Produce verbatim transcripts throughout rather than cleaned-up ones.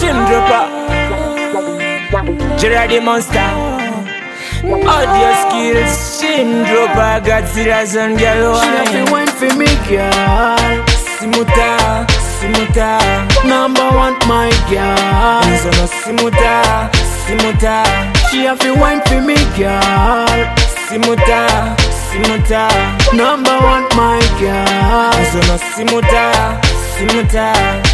Shim dropper, Gerard the monster. Audio skills, Shim dropper, Godzilla son girl. She have to wine for me, girl. Simuta, Simuta, Number one, my girl. Enzono Simuta, Simuta, She have to wine for me, girl. Simuta, Simuta, Number one, my girl. Enzono Simuta, Simuta.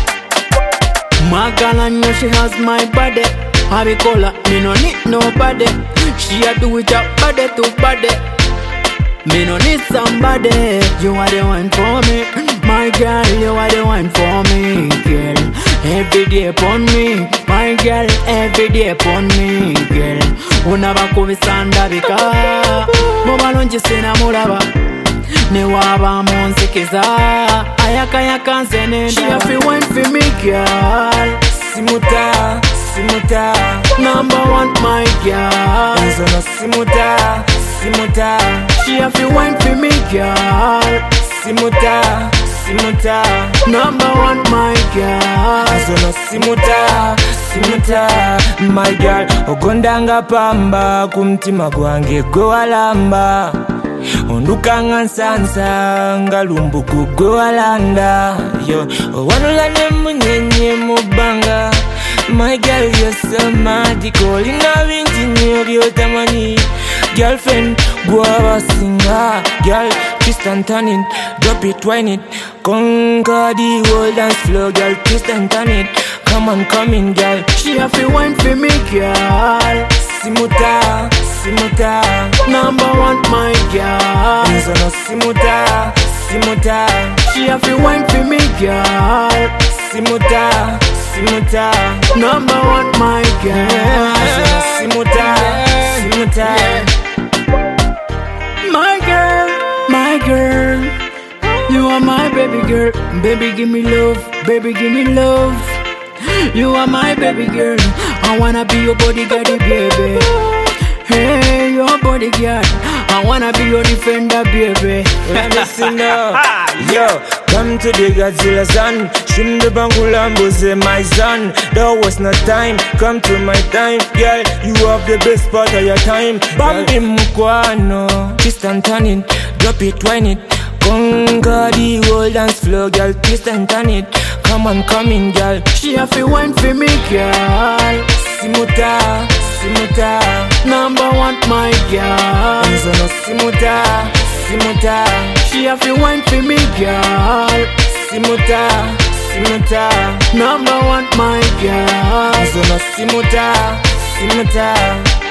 My girl, I know she has my body. I be call her, me no need nobody. She a do it up body to body. Me no need somebody. You are the one for me, my girl. You are the one for me, girl. Every day upon me, my girl. Every day upon me, girl. Unaba kubisanda bika, mubalonji sina mulaba. Ne waba munsikiza, ayaka yaka nzenenda. She have to wine for me, girl. Simuta, Simuta, Number one, my girl. Enzono Simuta, Simuta, She have to wine for me, girl. Simuta, Simuta, Number one, my girl. Enzono Simuta, Simuta. My girl, ogondanga pamba kumtima gwange gwe walamba. Ondukanga nsansa nga lumbuku gwe walanda. Yo, owanula ne munyenye mubanga. My girl, you're so magical. Ina binti nyo byotamanyi. Girlfriend, go a singer. Girl, twist and turn it, drop it, wine it. Conquer the whole dance floor. Girl, twist and turn it. Come on, come in, girl. She have to wine for me, girl. Simuta, Simuta, Number one, my girl. Enzono Simuta, Simuta, She have to wine for me, girl. Simuta, Simuta, Number one, my girl. Enzono Simuta, Simuta. My girl, my girl. You are my baby girl. Baby, give me love. Baby, give me love. You are my baby girl. I wanna be your bodyguard, baby. Hey, your bodyguard. I wanna be your defender, baby. Listen up, yo, come to the Godzilla son. Shim the Bangulambo, say my son. There was no time, come to my time. Girl, you have the best part of your time. Bambi Mukwano, twist and turn it, drop it, wine it. Conquer the whole dance floor, girl, twist and turn it. Come on, come in, girl. She have to wine for me, girl. Simuta, Simuta, Number one, my girl. Enzono Simuta, Simuta, She have to wine for me, girl. Simuta, Simuta, Number one, my girl. Enzono Simuta, Simuta.